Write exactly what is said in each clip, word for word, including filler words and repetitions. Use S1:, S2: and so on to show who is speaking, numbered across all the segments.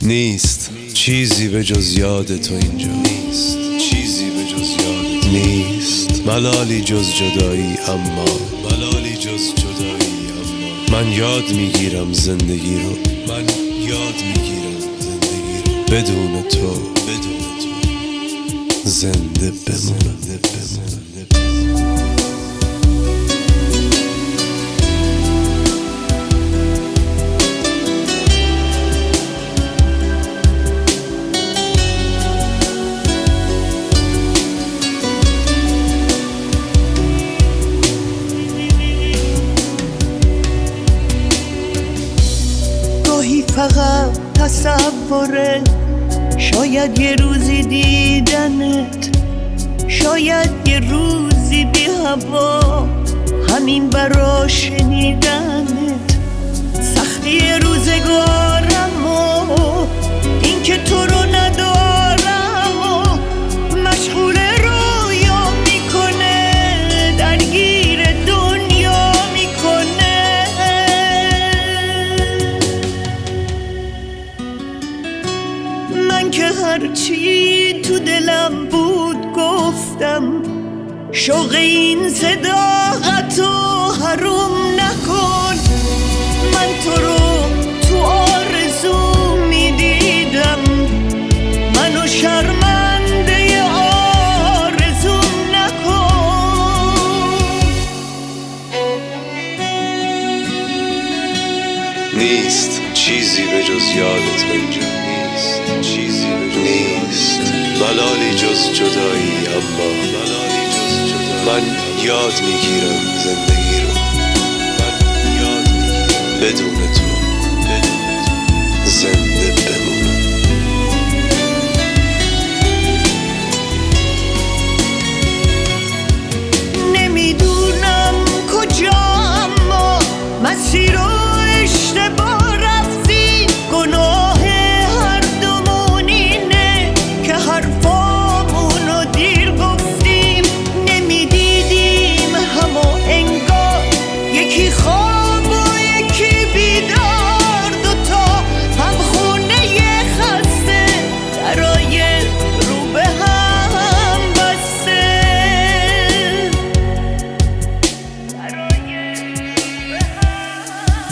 S1: نیست چیزی به جز یاد تو اینجا، نیست چیزی به جز یاد تو. نیست ملالی جز جدایی، اما ملالی جز جدایی اما من یاد میگیرم زندگی رو، من یاد میگیرم زندگی رو بدون تو، بدون تو زنده بمونم، بمونم.
S2: فقط تصوره، شاید یه روزی دیدنت، شاید یه روزی بی هوا، همین برا شنیدنت. سختی روزگارم و این که تو رو ندارم و مشغول رویا میکنه، درگیر دنیا میکنه. من که هرچی تو دلم بود گفتم، شوق این صداقتو حروم نکن. من تو رو تو آرزو میدیدم، منو شرمنده آرزوم نکن.
S1: نیست چیزی به جز یاد تو اینجا، نیست چیزی به جز نیست ملالی جز جدایی، اما ملالی جز جدایی من یاد میگیرم زندگی رو، من یاد میگیرم بدون تو، بدون تو زنده بمونم.
S2: نمیدونم کجا، اما مسیر رو اشتباه رفتی. گناه هر دومون اینه که حرفامونو دیر گفتیم. نمیدیدیم همو انگار یکی خواب و یکی بیدار، دوتا هم خونه خسته درای رو به هم بسته، درای رو به هم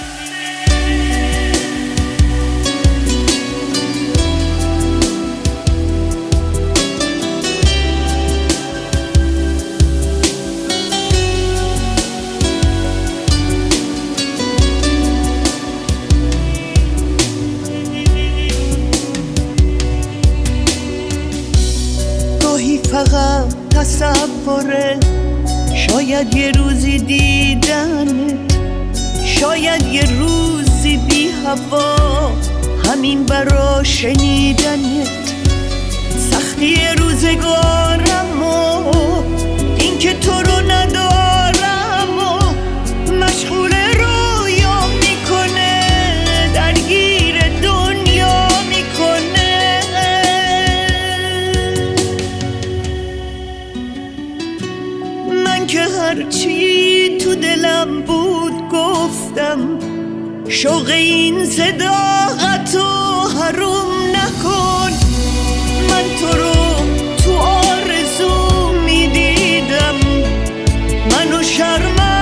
S2: گاهی فقط تصوره، شاید یه روزی دیدنت، شاید یه روزی بی هوا، همین برا شنیدنت. سختی روزگارم و این که تو رو ندارم و مشغول رویا میکنه، درگیر دنیا میکنه. من که هرچی تو دلم بود گفتم، شوق این صداقتو حروم نکن. من تو رو تو آرزو میدیدم، منو شرمنده